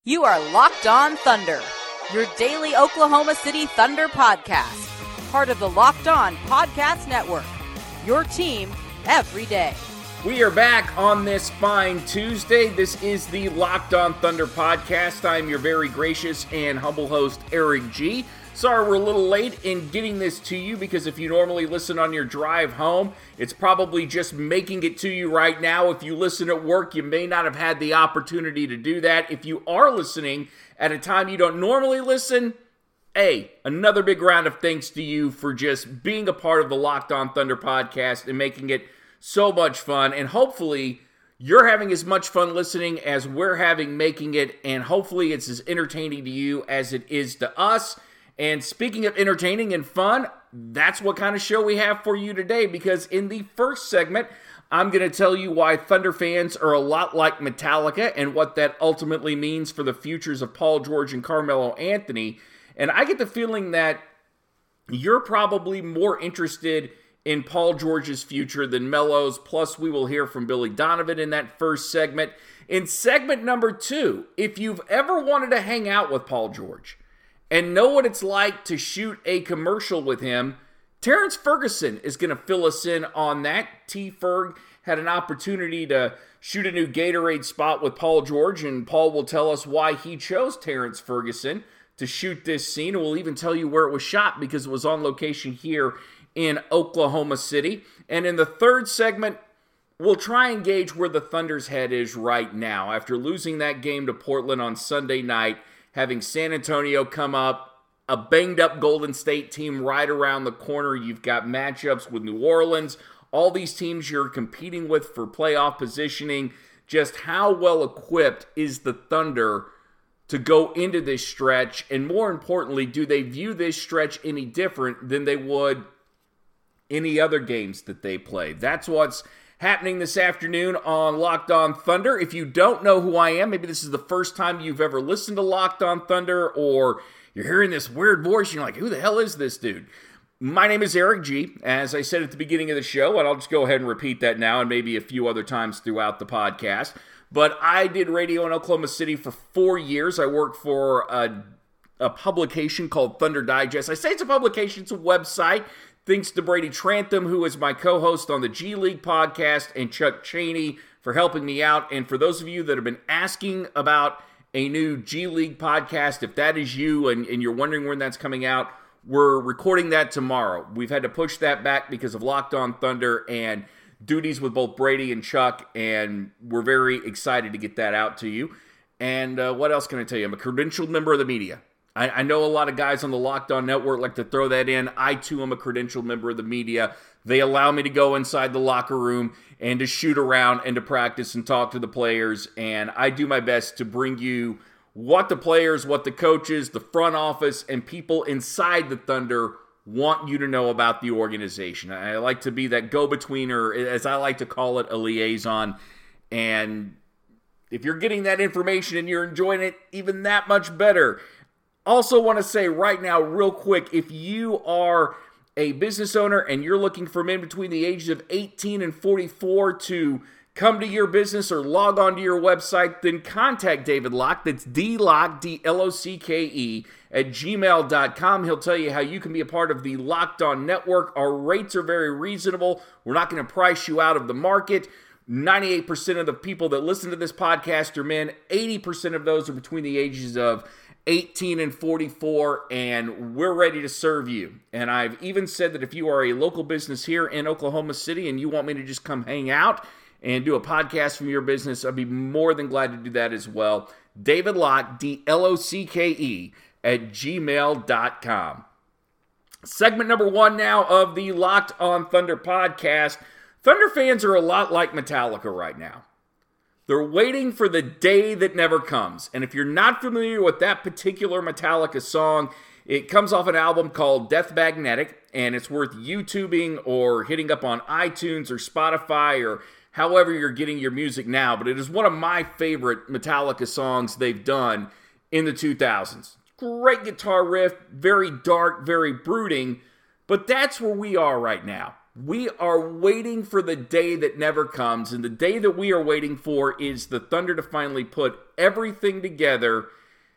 You are Locked On Thunder, your daily Oklahoma City Thunder podcast. Part of the Locked On Podcast Network, your team every day. We are back on this fine Tuesday. This is the Locked On Thunder podcast. I'm your very gracious and humble host, Eric G. Sorry we're a little late in getting this to you because if you normally listen on your drive home, it's probably just making it to you right now. If you listen at work, you may not have had the opportunity to do that. If you are listening at a time you don't normally listen, hey, another big round of thanks to you for just being a part of the Locked On Thunder podcast and making it so much fun. And hopefully you're having as much fun listening as we're having making it, and hopefully it's as entertaining to you as it is to us. And speaking of entertaining and fun, that's what kind of show we have for you today, because in the first segment, I'm going to tell you why Thunder fans are a lot like Metallica and what that ultimately means for the futures of Paul George and Carmelo Anthony. And I get the feeling that you're probably more interested in Paul George's future than Melo's, plus we will hear from Billy Donovan in that first segment. In segment number 2, if you've ever wanted to hang out with Paul George and know what it's like to shoot a commercial with him, Terrence Ferguson is going to fill us in on that. T-Ferg had an opportunity to shoot a new Gatorade spot with Paul George, and Paul will tell us why he chose Terrence Ferguson to shoot this scene. We'll even tell you where it was shot because it was on location here in Oklahoma City. And in the third segment, we'll try and gauge where the Thunder's head is right now. After losing that game to Portland on Sunday night, having San Antonio come up, a banged-up Golden State team right around the corner. You've got matchups with New Orleans, all these teams you're competing with for playoff positioning. Just how well-equipped is the Thunder to go into this stretch? And more importantly, do they view this stretch any different than they would any other games that they play? That's what's happening this afternoon on Locked On Thunder. If you don't know who I am, maybe this is the first time you've ever listened to Locked On Thunder, or you're hearing this weird voice and you're like, who the hell is this dude? My name is Eric G, as I said at the beginning of the show, and I'll just go ahead and repeat that now and maybe a few other times throughout the podcast. But I did radio in Oklahoma City for 4 years. I worked for a publication called Thunder Digest. I say it's a publication, it's a website. Thanks to Brady Trantham, who is my co-host on the G League podcast, and Chuck Chaney for helping me out. And for those of you that have been asking about a new G League podcast, if that is you and you're wondering when that's coming out, we're recording that tomorrow. We've had to push that back because of Locked On Thunder and duties with both Brady and Chuck, and we're very excited to get that out to you. And what else can I tell you? I'm a credentialed member of the media. I know a lot of guys on the Locked On Network like to throw that in. I, too, am a credentialed member of the media. They allow me to go inside the locker room and to shoot around and to practice and talk to the players. And I do my best to bring you what the players, what the coaches, the front office, and people inside the Thunder want you to know about the organization. I like to be that go-between, or as I like to call it, a liaison. And if you're getting that information and you're enjoying it, even that much better. Also want to say right now, real quick, if you are a business owner and you're looking for men between the ages of 18 and 44 to come to your business or log on to your website, then contact David Locke. That's DLOCKE, D-L-O-C-K-E, at gmail.com. He'll tell you how you can be a part of the Locked On Network. Our rates are very reasonable. We're not going to price you out of the market. 98% of the people that listen to this podcast are men. 80% of those are between the ages of 18 and 44, and we're ready to serve you. And I've even said that if you are a local business here in Oklahoma City and you want me to just come hang out and do a podcast from your business, I'd be more than glad to do that as well. David Locke, D-L-O-C-K-E, at gmail.com. Segment number 1 now of the Locked On Thunder podcast. Thunder fans are a lot like Metallica right now. They're waiting for the day that never comes. And if you're not familiar with that particular Metallica song, it comes off an album called Death Magnetic, and it's worth YouTubing or hitting up on iTunes or Spotify or however you're getting your music now. But it is one of my favorite Metallica songs they've done in the 2000s. Great guitar riff, very dark, very brooding, but that's where we are right now. We are waiting for the day that never comes, and the day that we are waiting for is the Thunder to finally put everything together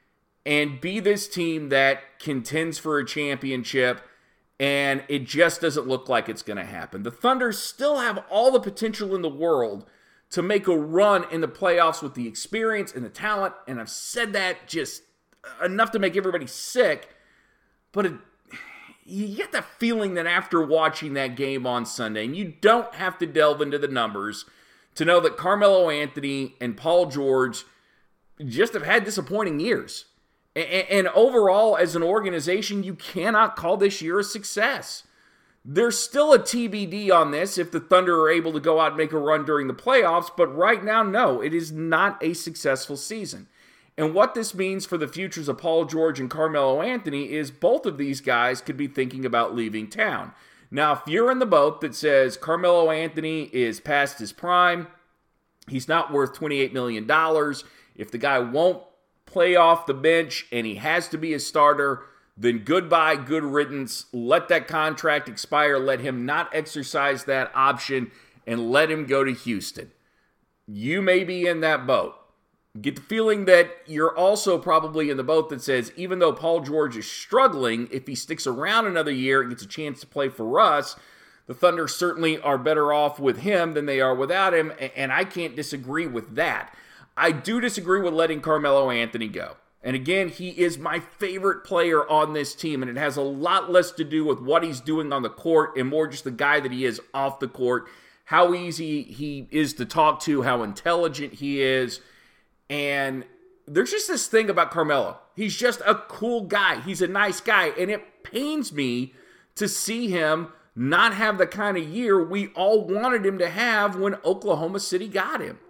and be this team that contends for a championship, and it just doesn't look like it's going to happen. The Thunder still have all the potential in the world to make a run in the playoffs with the experience and the talent, and I've said that just enough to make everybody sick, but you get the feeling that after watching that game on Sunday, and you don't have to delve into the numbers to know that Carmelo Anthony and Paul George just have had disappointing years. And overall, as an organization, you cannot call this year a success. There's still a TBD on this if the Thunder are able to go out and make a run during the playoffs, but right now, no, it is not a successful season. And what this means for the futures of Paul George and Carmelo Anthony is both of these guys could be thinking about leaving town. Now, if you're in the boat that says Carmelo Anthony is past his prime, he's not worth $28 million, if the guy won't play off the bench and he has to be a starter, then goodbye, good riddance. Let that contract expire. Let him not exercise that option and let him go to Houston. You may be in that boat. Get the feeling that you're also probably in the boat that says, even though Paul George is struggling, if he sticks around another year and gets a chance to play for us, the Thunder certainly are better off with him than they are without him, and I can't disagree with that. I do disagree with letting Carmelo Anthony go. And again, he is my favorite player on this team, and it has a lot less to do with what he's doing on the court and more just the guy that he is off the court, how easy he is to talk to, how intelligent he is. And there's just this thing about Carmelo. He's just a cool guy. He's a nice guy, and it pains me to see him not have the kind of year we all wanted him to have when Oklahoma City got him.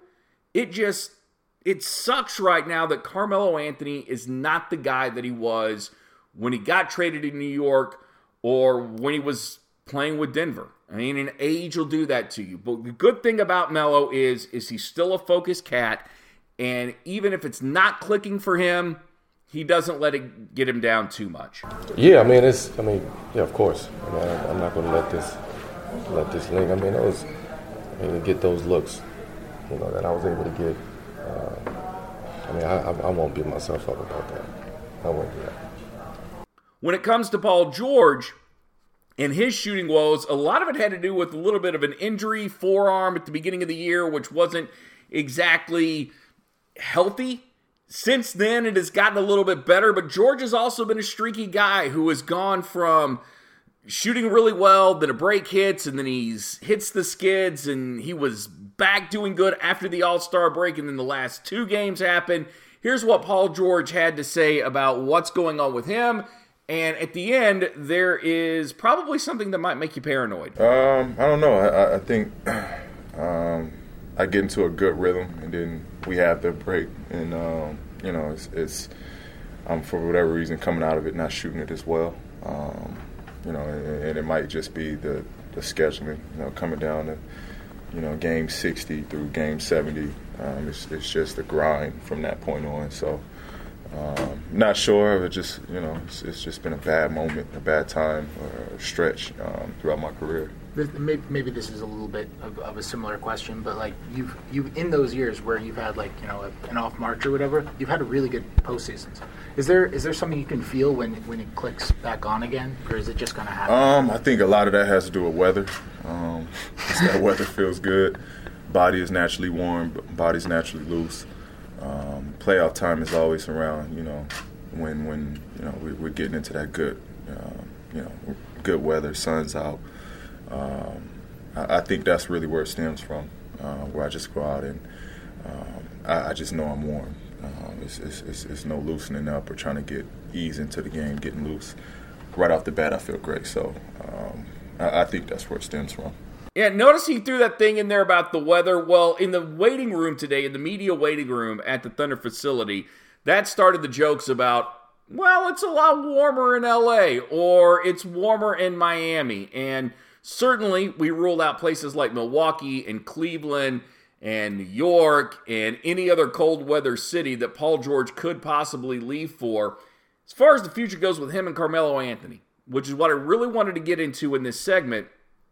It sucks right now that Carmelo Anthony is not the guy that he was when he got traded to New York or when he was playing with Denver. I mean, an age will do that to you. But the good thing about Melo is he's still a focused cat, and even if it's not clicking for him, he doesn't let it get him down too much. Yeah, of course. I'm not going to let this linger. To get those looks, that I was able to get. I won't beat myself up about that. I won't do that. When it comes to Paul George and his shooting woes, a lot of it had to do with a little bit of an injury, forearm at the beginning of the year, which wasn't exactly healthy. Since then, it has gotten a little bit better, but George has also been a streaky guy who has gone from shooting really well, then a break hits, and then he hits the skids, and he was back doing good after the All-Star break, and then the last two games happened. Here's what Paul George had to say about what's going on with him, and at the end, there is probably something that might make you paranoid. I don't know. I think I get into a good rhythm, and then we have the break, and it's for whatever reason coming out of it, not shooting it as well. And it might just be the scheduling, coming down to, game 60 through game 70. It's just the grind from that point on. So, not sure, but just, it's just been a bad moment, a bad time, or a stretch throughout my career. Maybe this is a little bit of a similar question, but like you've in those years where you've had an off March or whatever, you've had a really good postseasons. Is there something you can feel when it clicks back on again, or is it just going to happen? I think a lot of that has to do with weather. That weather feels good. Body is naturally warm, body's naturally loose. Playoff time is always around. When we're getting into that good, good weather, sun's out. I think that's really where it stems from, where I just go out and I just know I'm warm. It's no loosening up or trying to ease into the game, getting loose. Right off the bat, I feel great. So I think that's where it stems from. Yeah, notice he threw that thing in there about the weather. Well, in the waiting room today, in the media waiting room at the Thunder facility, that started the jokes about, well, it's a lot warmer in LA or it's warmer in Miami. And certainly we ruled out places like Milwaukee and Cleveland and New York and any other cold weather city that Paul George could possibly leave for. As far as the future goes with him and Carmelo Anthony, which is what I really wanted to get into in this segment,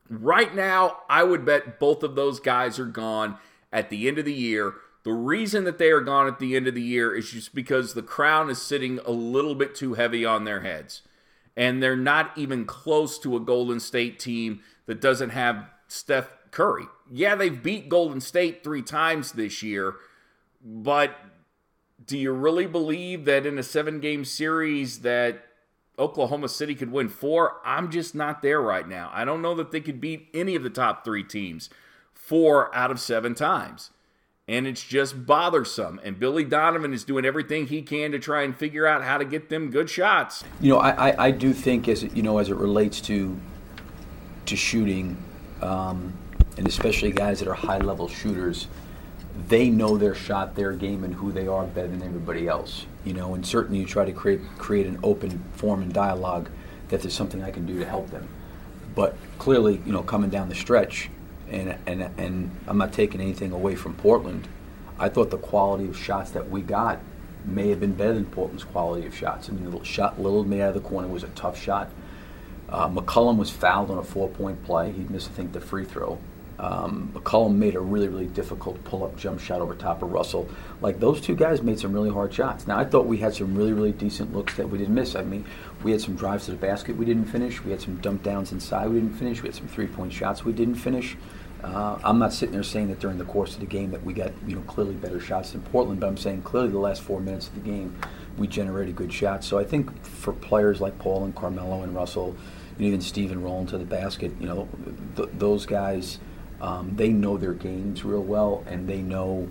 Right now, I would bet both of those guys are gone at the end of the year. The reason that they are gone at the end of the year is just because the crown is sitting a little bit too heavy on their heads. And they're not even close to a Golden State team that doesn't have Steph Curry. Yeah, they've beat Golden State 3 times this year, but do you really believe that in a 7-game series that Oklahoma City could win 4? I'm just not there right now. I don't know that they could beat any of the top 3 teams 4 out of 7 times. And it's just bothersome. And Billy Donovan is doing everything he can to try and figure out how to get them good shots. I do think as it relates to shooting, and especially guys that are high-level shooters, they know their shot, their game, and who they are better than everybody else. And certainly you try to create an open forum and dialogue that there's something I can do to help them. But clearly, coming down the stretch, and I'm not taking anything away from Portland, I thought the quality of shots that we got may have been better than Portland's quality of shots. I mean, the shot Lillard made out of the corner was a tough shot. McCollum was fouled on a 4-point play. He missed, I think, the free throw. McCollum made a really, really difficult pull-up jump shot over top of Russell. Like, those 2 guys made some really hard shots. Now, I thought we had some really, really decent looks that we didn't miss. I mean, we had some drives to the basket we didn't finish. We had some dump downs inside we didn't finish. We had some 3-point shots we didn't finish. I'm not sitting there saying that during the course of the game that we got clearly better shots than Portland, but I'm saying clearly the last 4 minutes of the game we generated good shots. So I think for players like Paul and Carmelo and Russell, and even Steven rolling to the basket, those guys, they know their games real well, and they know,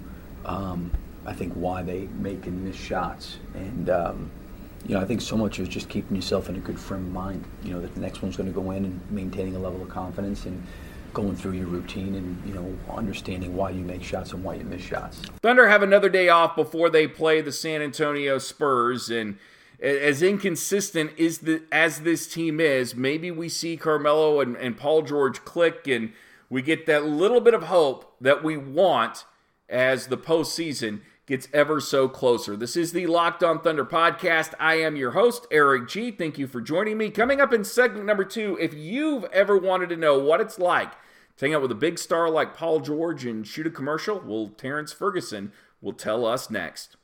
I think, why they make and miss shots. And I think so much is just keeping yourself in a good frame of mind. That the next one's going to go in and maintaining a level of confidence and going through your routine and, understanding why you make shots and why you miss shots. Thunder have another day off before they play the San Antonio Spurs, and as inconsistent as this team is, maybe we see Carmelo and Paul George click, and we get that little bit of hope that we want as the postseason gets ever so closer. This is the Locked On Thunder podcast. I am your host, Eric G. Thank you for joining me. Coming up in segment number 2, if you've ever wanted to know what it's like to hang out with a big star like Paul George and shoot a commercial, well, Terrence Ferguson will tell us next.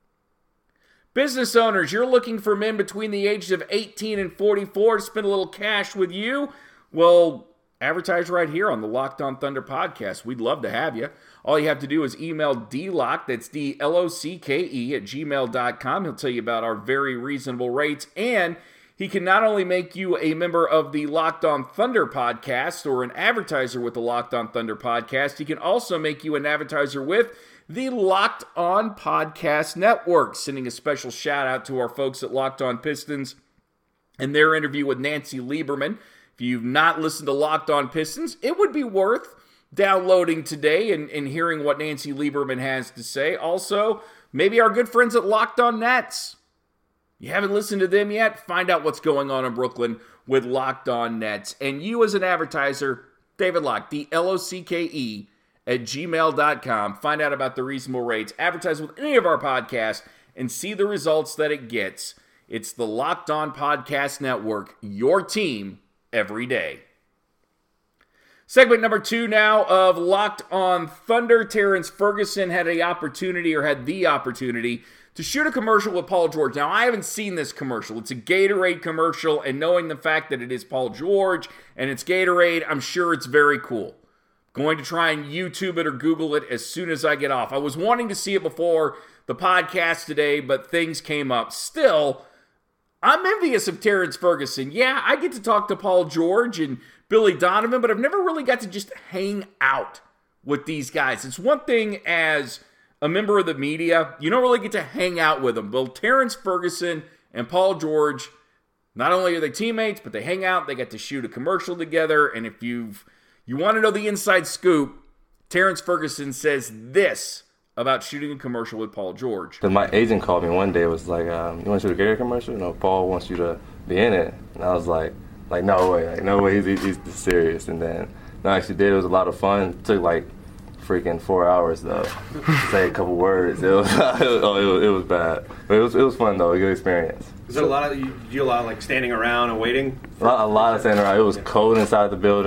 Business owners, you're looking for men between the ages of 18 and 44 to spend a little cash with you? Well, advertise right here on the Locked On Thunder podcast. We'd love to have you. All you have to do is email DLOCK, that's DLOCKE, at gmail.com. He'll tell you about our very reasonable rates, and he can not only make you a member of the Locked On Thunder podcast or an advertiser with the Locked On Thunder podcast, he can also make you an advertiser with the Locked On Podcast Network. Sending a special shout out to our folks at Locked On Pistons and their interview with Nancy Lieberman. If you've not listened to Locked On Pistons, it would be worth downloading today and hearing what Nancy Lieberman has to say. Also, maybe our good friends at Locked On Nets. You haven't listened to them yet? Find out what's going on in Brooklyn with Locked On Nets. And you as an advertiser, David Locke, DLOCKE, at gmail.com. Find out about the reasonable rates. Advertise with any of our podcasts and see the results that it gets. It's the Locked On Podcast Network, your team every day. Segment number 2 now of Locked On Thunder. Terrence Ferguson had the opportunity to shoot a commercial with Paul George. Now, I haven't seen this commercial. It's a Gatorade commercial, and knowing the fact that it is Paul George and it's Gatorade, I'm sure it's very cool. Going to try and YouTube it or Google it as soon as I get off. I was wanting to see it before the podcast today, but things came up. Still, I'm envious of Terrence Ferguson. Yeah, I get to talk to Paul George and Billy Donovan, but I've never really got to just hang out with these guys. It's one thing as a member of the media, you don't really get to hang out with them. Both Terrence Ferguson and Paul George, not only are they teammates, but they hang out, they get to shoot a commercial together, and if you want to know the inside scoop, Terrence Ferguson says this about shooting a commercial with Paul George. Because my agent called me one day, was like, you want to shoot a Gatorade commercial? Paul wants you to be in it. And I was like no way, he's serious. And then, no, I actually did. It was a lot of fun. It took like freaking 4 hours though to say a couple words. It was bad, but it was fun though. A good experience. Is there a lot of like standing around and waiting? A lot of standing around. It was cold inside the building.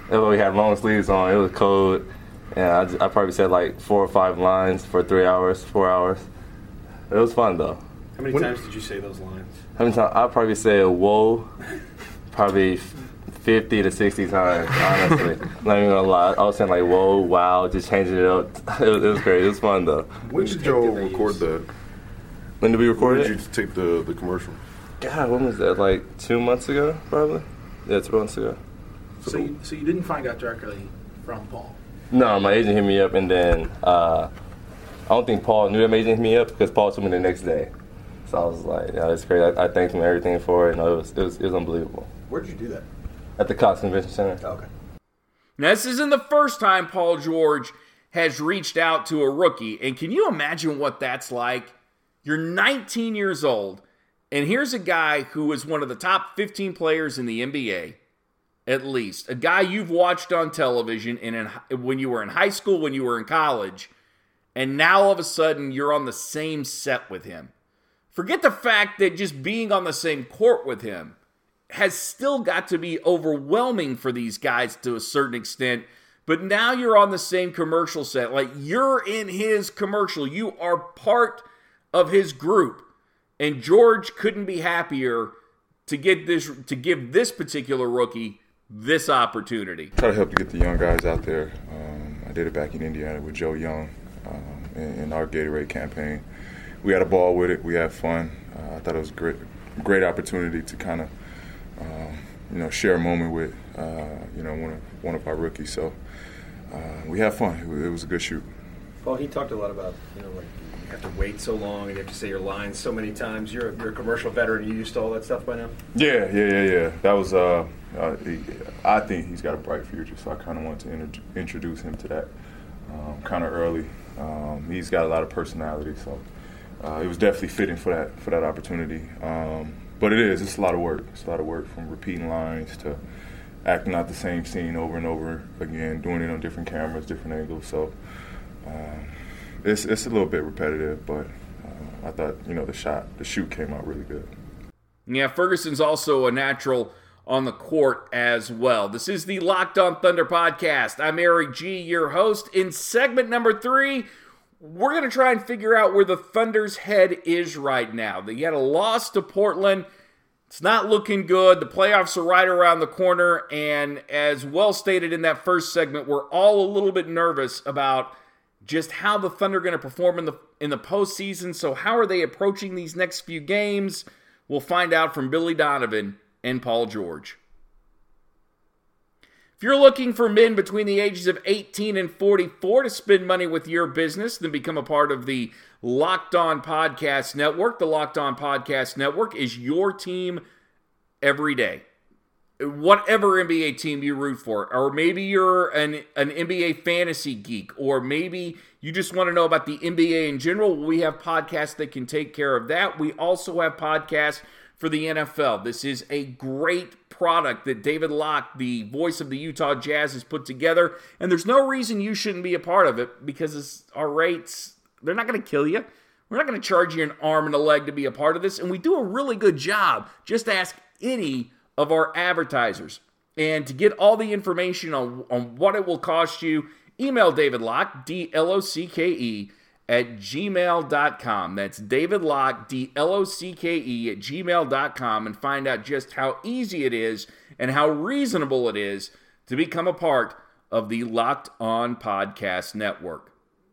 We had long sleeves on. It was cold. And I probably said like 4 or 5 lines for 3 hours, 4 hours. It was fun, though. How many times did you say those lines? How many times? I probably said whoa, probably 50 to 60 times, honestly. Not even gonna lie. I was saying like whoa, wow, just changing it up. It was great. It was fun, though. When did Joe record that? When did we record it? When did you take the commercial? God, when was that? Like 2 months ago, probably? Yeah, 2 months ago. So you didn't find out directly from Paul? No, my agent hit me up, and then I don't think Paul knew that my agent hit me up because Paul told me the next day. So I was like, yeah, that's great. I thanked him and everything for it. No, it was unbelievable. Where did you do that? At the Cox Convention Center. Oh, okay. Now, this isn't the first time Paul George has reached out to a rookie, and can you imagine what that's like? You're 19 years old, and here's a guy who is one of the top 15 players in the NBA, at least. A guy you've watched on television when you were in high school, when you were in college, and now all of a sudden you're on the same set with him. Forget the fact that just being on the same court with him has still got to be overwhelming for these guys to a certain extent, but now you're on the same commercial set. Like, you're in his commercial. You are part of his group. And George couldn't be happier to give this particular rookie this opportunity. Try to help to get the young guys out there. I did it back in Indiana with Joe Young in our Gatorade campaign. We had a ball with it. We had fun. I thought it was a great opportunity to kind of share a moment with one of our rookies. So we had fun. It was a good shoot. Paul, he talked a lot about like you have to wait so long and you have to say your lines so many times. You're a commercial veteran. You used to all that stuff by now. Yeah. That was. I think he's got a bright future, so I kind of wanted to introduce him to that kind of early. He's got a lot of personality, so it was definitely fitting for that opportunity. But it's a lot of work. It's a lot of work, from repeating lines to acting out the same scene over and over again, doing it on different cameras, different angles. So it's a little bit repetitive, but I thought the shoot came out really good. Yeah, Ferguson's also a natural on the court as well. This is the Locked On Thunder podcast. I'm Eric G., your host. In segment number 3, we're going to try and figure out where the Thunder's head is right now. They had a loss to Portland. It's not looking good. The playoffs are right around the corner, and as well stated in that first segment, we're all a little bit nervous about just how the Thunder are going to perform in the postseason. So how are they approaching these next few games? We'll find out from Billy Donovan and Paul George. If you're looking for men between the ages of 18 and 44 to spend money with your business, then become a part of the Locked On Podcast Network. The Locked On Podcast Network is your team every day. Whatever NBA team you root for, or maybe you're an NBA fantasy geek, or maybe you just want to know about the NBA in general, we have podcasts that can take care of that. We also have podcasts for the NFL. This is a great product that David Locke, the voice of the Utah Jazz, has put together, and there's no reason you shouldn't be a part of it, because our rates, they're not going to kill you. We're not going to charge you an arm and a leg to be a part of this, and we do a really good job. Just ask any of our advertisers. And to get all the information on what it will cost you, email David Locke, DLOCKE, at gmail.com. That's David Locke, DLOCKE, at gmail.com, and find out just how easy it is and how reasonable it is to become a part of the Locked On Podcast Network.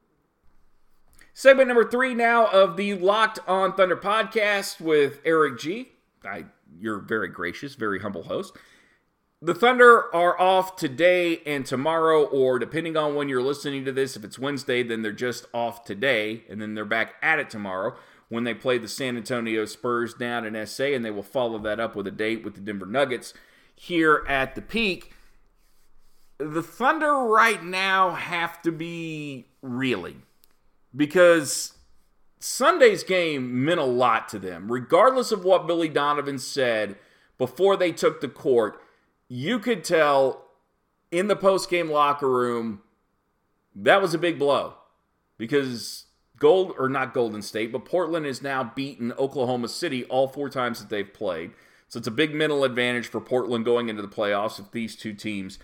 Segment number 3 now of the Locked On Thunder podcast with Eric G. You're very gracious, very humble host. The Thunder are off today and tomorrow, or depending on when you're listening to this, if it's Wednesday, then they're just off today, and then they're back at it tomorrow when they play the San Antonio Spurs down in SA, and they will follow that up with a date with the Denver Nuggets here at the Peak. The Thunder right now have to be reeling, because Sunday's game meant a lot to them. Regardless of what Billy Donovan said before they took the court, you could tell in the post-game locker room that was a big blow, because Golden State, but Portland has now beaten Oklahoma City all 4 times that they've played. So it's a big mental advantage for Portland going into the playoffs if these two teams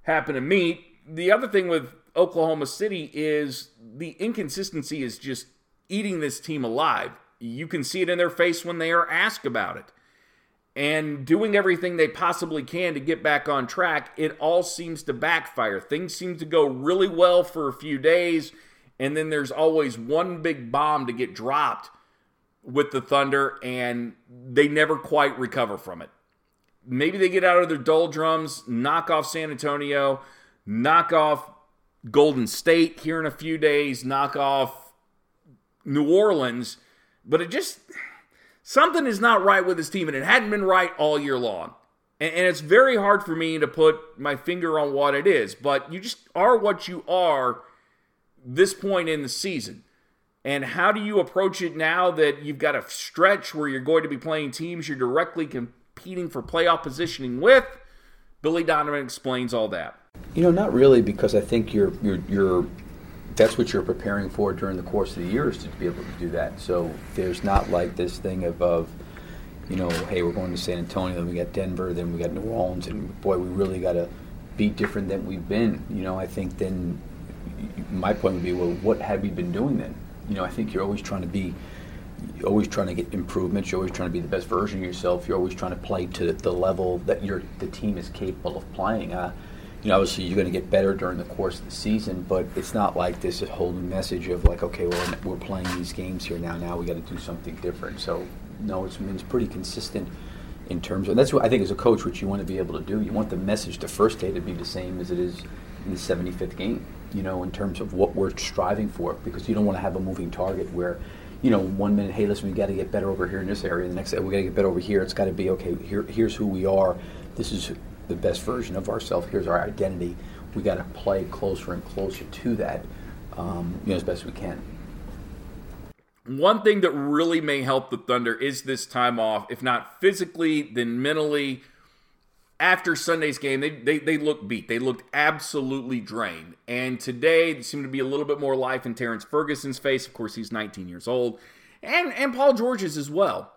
happen to meet. The other thing with Oklahoma City is the inconsistency is just eating this team alive. You can see it in their face when they are asked about it. And doing everything they possibly can to get back on track, it all seems to backfire. Things seem to go really well for a few days, and then there's always one big bomb to get dropped with the Thunder, and they never quite recover from it. Maybe they get out of their doldrums, knock off San Antonio, knock off Golden State here in a few days, knock off New Orleans, but it just, something is not right with this team, and it hadn't been right all year long. And it's very hard for me to put my finger on what it is, but you just are what you are this point in the season. And how do you approach it now that you've got a stretch where you're going to be playing teams you're directly competing for playoff positioning with? Billy Donovan explains all that. Not really, because I think you're that's what you're preparing for during the course of the year, is to be able to do that. So there's not like this thing of hey, we're going to San Antonio, then we got Denver, then we got New Orleans, and boy, we really got to be different than we've been. I think then my point would be, well, what have you been doing then? I think you're always trying to get improvements. You're always trying to be the best version of yourself. You're always trying to play to the level that the team is capable of playing. Obviously you're going to get better during the course of the season, but it's not like this whole new message of like, okay, well, we're playing these games here now we got to do something different. So no, it's pretty consistent in terms of, that's what I think as a coach, what you want to be able to do. You want the message the first day to be the same as it is in the 75th game, in terms of what we're striving for, because you don't want to have a moving target where, 1 minute, hey, listen, we got to get better over here in this area. The next day, we got to get better over here. It's got to be, okay, here's who we are. This is the best version of ourselves. Here's our identity. We got to play closer and closer to that, as best we can. One thing that really may help the Thunder is this time off, if not physically, then mentally. After Sunday's game, they looked beat. They looked absolutely drained. And today, there seemed to be a little bit more life in Terrence Ferguson's face. Of course, he's 19 years old. And Paul George's as well.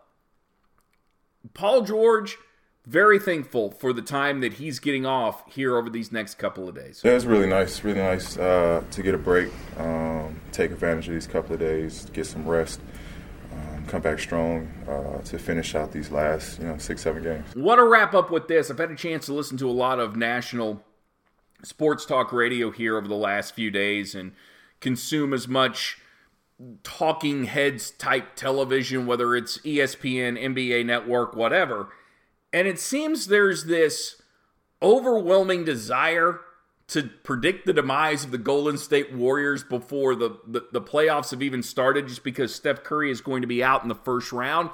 Paul George, very thankful for the time that he's getting off here over these next couple of days. Yeah, it's really nice to get a break, take advantage of these couple of days, get some rest. Come back strong to finish out these last, 6-7 games. Want to wrap up with this. I've had a chance to listen to a lot of national sports talk radio here over the last few days and consume as much talking heads type television, whether it's ESPN, NBA Network, whatever. And it seems there's this overwhelming desire to predict the demise of the Golden State Warriors before the playoffs have even started, just because Steph Curry is going to be out in the first round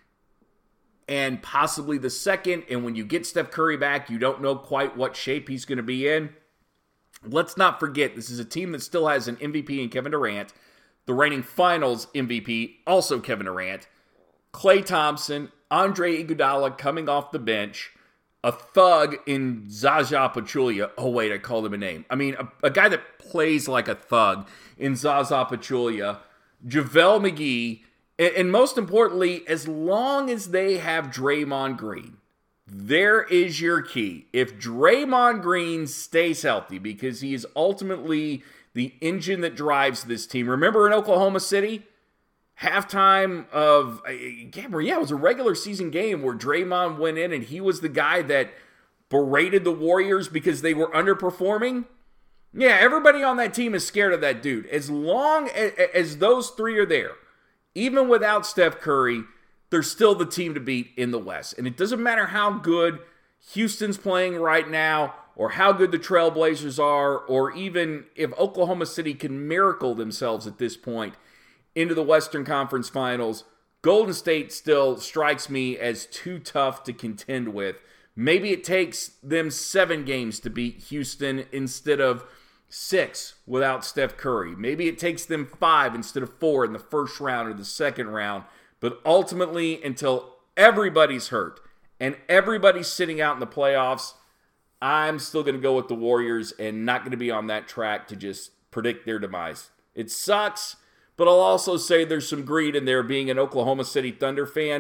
and possibly the second. And when you get Steph Curry back, you don't know quite what shape he's going to be in. Let's not forget, this is a team that still has an MVP in Kevin Durant, the reigning finals MVP, also Kevin Durant, Klay Thompson, Andre Iguodala coming off the bench, a thug in Zaza Pachulia. Oh, wait, I called him a name. I mean, a guy that plays like a thug in Zaza Pachulia, JaVale McGee, and most importantly, as long as they have Draymond Green, there is your key. If Draymond Green stays healthy, because he is ultimately the engine that drives this team. Remember in Oklahoma City? Halftime of a game where, it was a regular season game where Draymond went in and he was the guy that berated the Warriors because they were underperforming. Yeah, everybody on that team is scared of that dude. As long as those three are there, even without Steph Curry, they're still the team to beat in the West. And it doesn't matter how good Houston's playing right now, or how good the Trailblazers are, or even if Oklahoma City can miracle themselves at this point into the Western Conference Finals, Golden State still strikes me as too tough to contend with. Maybe it takes them 7 games to beat Houston instead of 6 without Steph Curry. Maybe it takes them 5 instead of 4 in the first round or the second round. But ultimately, until everybody's hurt and everybody's sitting out in the playoffs, I'm still going to go with the Warriors and not going to be on that track to just predict their demise. It sucks. But I'll also say there's some greed in there being an Oklahoma City Thunder fan.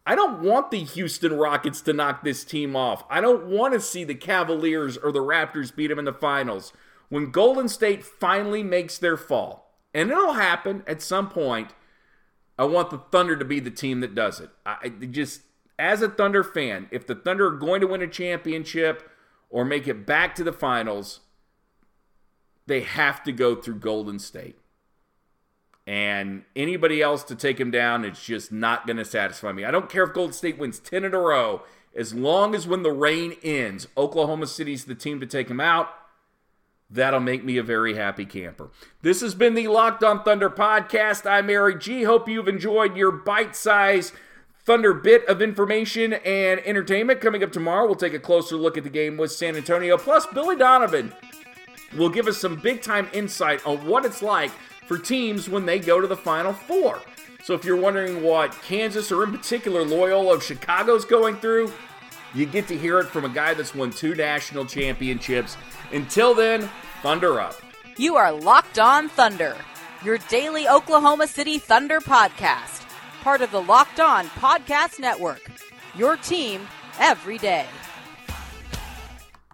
I don't want the Houston Rockets to knock this team off. I don't want to see the Cavaliers or the Raptors beat them in the finals. When Golden State finally makes their fall, and it'll happen at some point, I want the Thunder to be the team that does it. I just, as a Thunder fan, if the Thunder are going to win a championship or make it back to the finals, they have to go through Golden State. And anybody else to take them down, it's just not going to satisfy me. I don't care if Golden State wins 10 in a row. As long as when the rain ends, Oklahoma City's the team to take them out, that'll make me a very happy camper. This has been the Locked on Thunder podcast. I'm Eric G. Hope you've enjoyed your bite-sized Thunder bit of information and entertainment. Coming up tomorrow, we'll take a closer look at the game with San Antonio. Plus, Billy Donovan will give us some big-time insight on what it's like for teams when they go to the Final Four. So if you're wondering what Kansas, or in particular Loyola of Chicago's going through, you get to hear it from a guy that's won 2 national championships. Until then, Thunder up. You are Locked on Thunder, your daily Oklahoma City Thunder podcast. Part of the Locked on Podcast Network, your team every day.